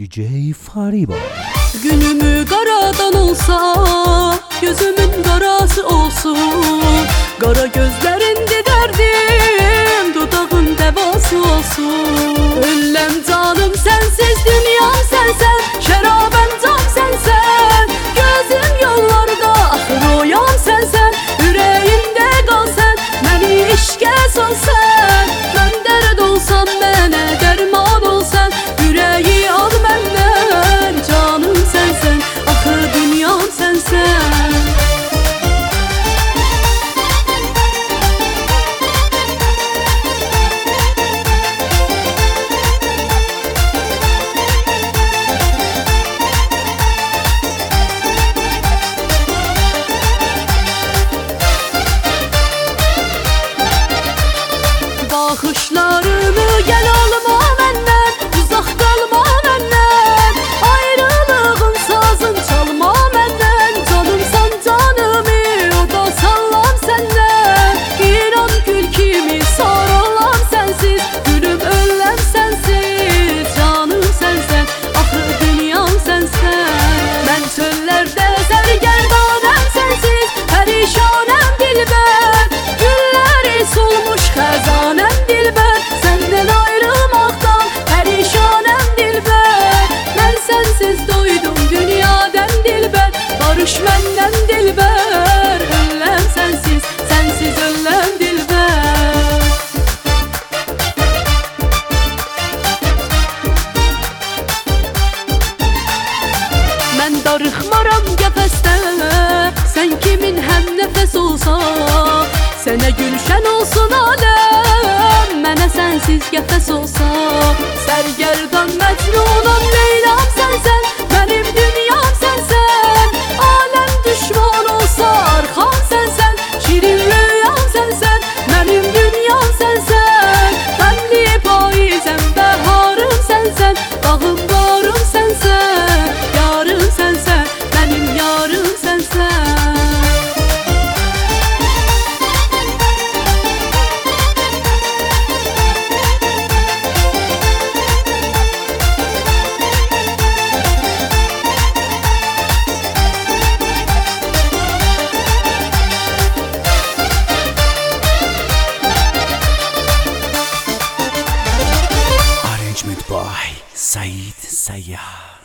DJ Fariba. Günümü karadan olsa, gözümün karası olsun. Kara gözlerinde derdim, dudağın devası olsun. Öllem canım sensiz, dünyam sensen, şerabem tam sensen. Gözüm yollarda, ahır oyan sensen. Yüreğimde kal sen, beni işke sal sen. Ben derd olsam, bana derman ol sen. Yüreği al benden, canım sensen, ahır dünyam sensen. Bakışlarımı gel alma benden, uzak kalma benden. Ayrılığın sazın çalma benden. Canımsan canımı, o da sallam senden. İnan gül kimi sarılam sensiz, gülüm öllem sensiz. Canım sensen, ahır dünyam sensen. Ben çöllerde sergerdanem sensiz, perişanem dilber. Gülleri solmuş xəzanem dilber. Senden ayrılmaktan perişanem dilber. Ben sensiz doydum dünyadan dilber. Barış menden dilber. Öllem sensiz, sensiz öllem dilber. Ben darıxmaram qəfəsdə, sen kimin həm nəfəs olsa. Sənə gülşən olsun aləm, mənə sənsiz qəfəs olsa. Sərgərdan məcnunam Leylam sənsən, mənim dünyam sənsən. Aləm düşman olsa arxam sənsən, şirin rüyam sənsən, mənim dünyam sənsən. Qəmli payizəm, bəharım sənsən, bağım barım sənsən. Yarım sənsən, mənim yarım sənsən. Arrangement by Said Sayyah.